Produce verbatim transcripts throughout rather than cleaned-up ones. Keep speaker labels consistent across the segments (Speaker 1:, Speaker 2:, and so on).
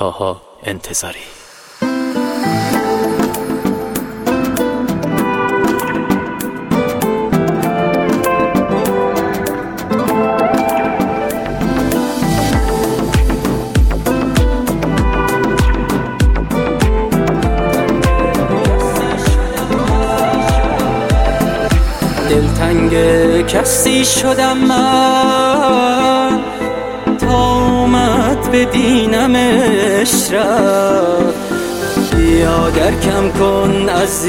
Speaker 1: طاها انتظاری.
Speaker 2: دلتنگ کسی شدم من تا اومد ببینمش رفت. بیا درکم کن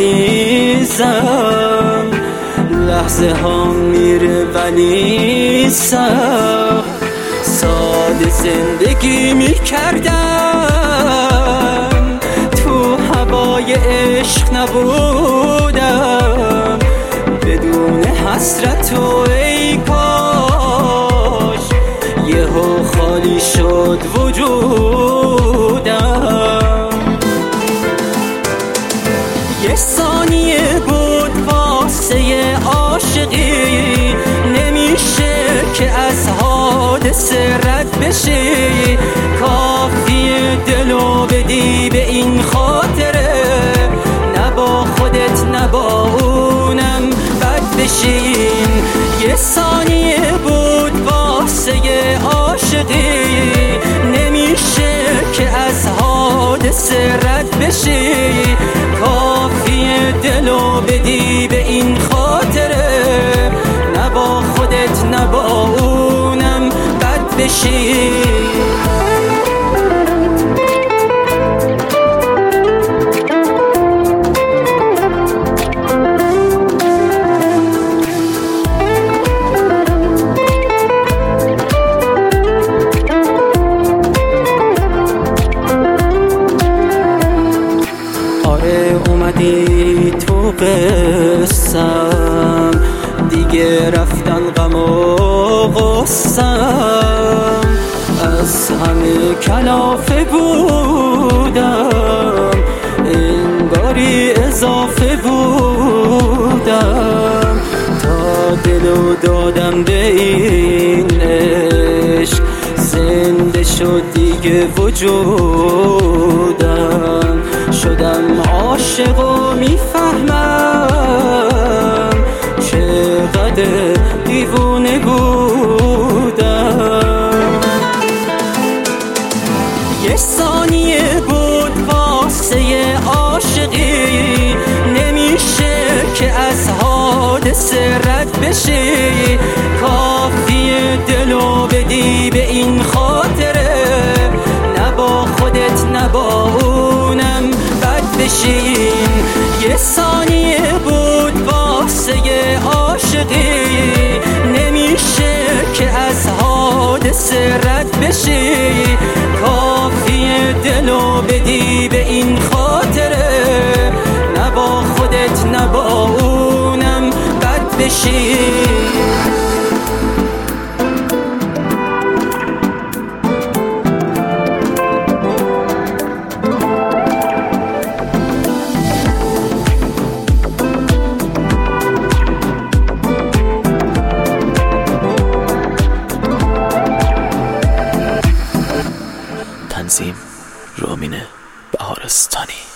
Speaker 2: عزیزم، لحظه ها میره ولی سخت. ساده زندگی میکردم، تو هوای عشق نبودم. بدون حسرت و ای کاش یهو خالی شد وجودم. یه ثانیه بود واسه عاشقی، نمیشه که از حادثه رد بشی. کافیه دلو بدی به این خاطره، نه با خودت نه با اونم بد بشین. یه ثانیه بود واسه عاشقی، نمیشه که از حادثه رد بشی. کافیه دلو بدی به این خاطره، نه با خودت نه با اونم بد بشی. اومدی تو قصم، دیگه رفتن غم و غصم. از همه کلافه بودم، انگاری اضافه بودم. تا دلو دادم به این عشق، زنده شد دیگه وجودم. شدم عاشق و میفهمم چقدر دیوونه بودم. یه ثانیه بود واسه عاشقی، نمیشه که از حادثه رد بشی. کافیه دلو بدی به این خاطره، نه با خودت نه با اونم بد بشین. یه ثانیه بود واسه عاشقی، نمیشه که از حادثه رد بشی. کافیه دلو بدی به این خاطره، نه با خودت نه با اونم بد بشی.
Speaker 1: تنظیم رامین بهارستانی.